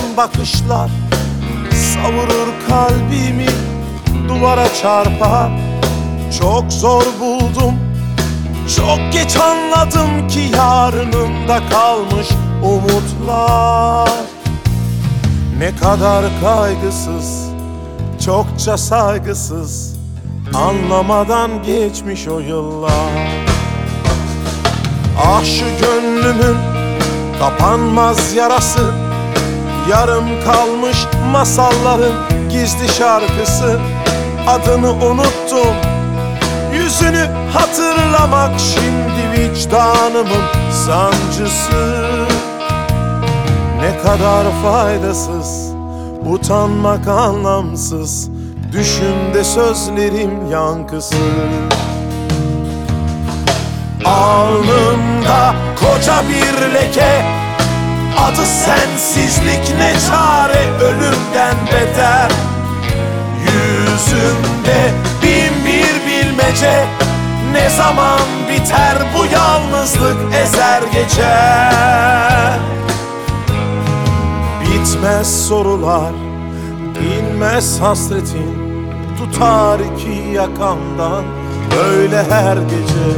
bakışlar savurur kalbimi, duvara çarpar. Çok zor buldum, çok geç anladım ki yarınımda kalmış umutlar. Ne kadar kaygısız, çokça saygısız, anlamadan geçmiş o yıllar. Ah şu gönlümün kapanmaz yarası, yarım kalmış masalların gizli şarkısı. Adını unuttum, yüzünü hatırlamak şimdi vicdanımın sancısı. Ne kadar faydasız, utanmak anlamsız, düşümde sözlerim yankısı. Alnımda koca bir leke, adı sensizlik, ne çare ölümden beter. Yüzümde bin bir bilmece, ne zaman biter bu yalnızlık, ezer geçer. Bitmez sorular, dinmez hasretin, tutar iki yakamdan böyle her gece.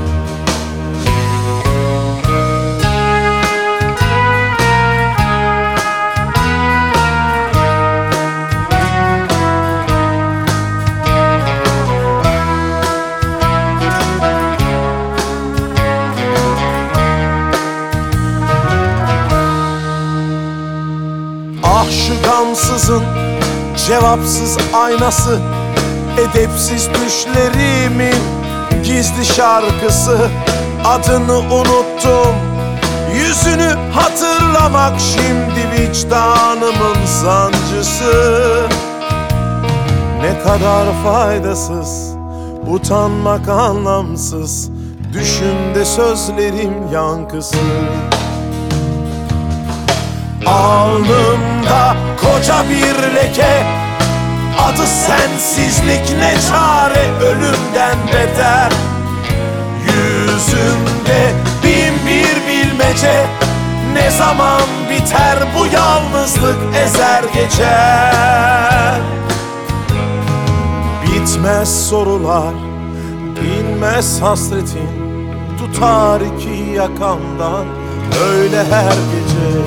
Ah şu gamsızın cevapsız aynası, edepsiz düşlerimin gizli şarkısı. Adını unuttum, yüzünü hatırlamak şimdi vicdanımın sancısı. Ne kadar faydasız, utanmak anlamsız, düşümde sözlerim yankısı. Alnımda koca bir leke, adı sensizlik, ne çare ölümden beter. Yüzümde bin bir bilmece, ne zaman biter bu yalnızlık, ezer geçer. Bitmez sorular, dinmez hasretin, tutar iki yakamdan öyle her gece.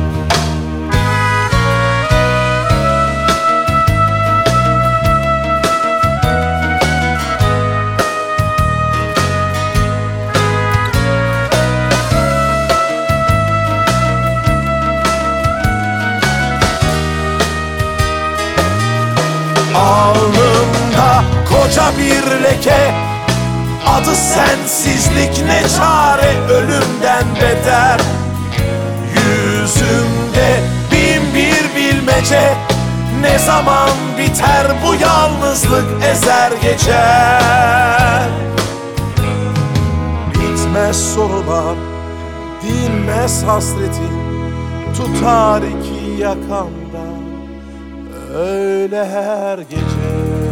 Alnımda koca bir leke, adı sensizlik, ne çare ölümden beter. Yüzümde bin bir bilmece, ne zaman biter bu yalnızlık, ezer geçer. Bitmez sorular, dinmez hasretin, tutar iki yakamda öyle her gece.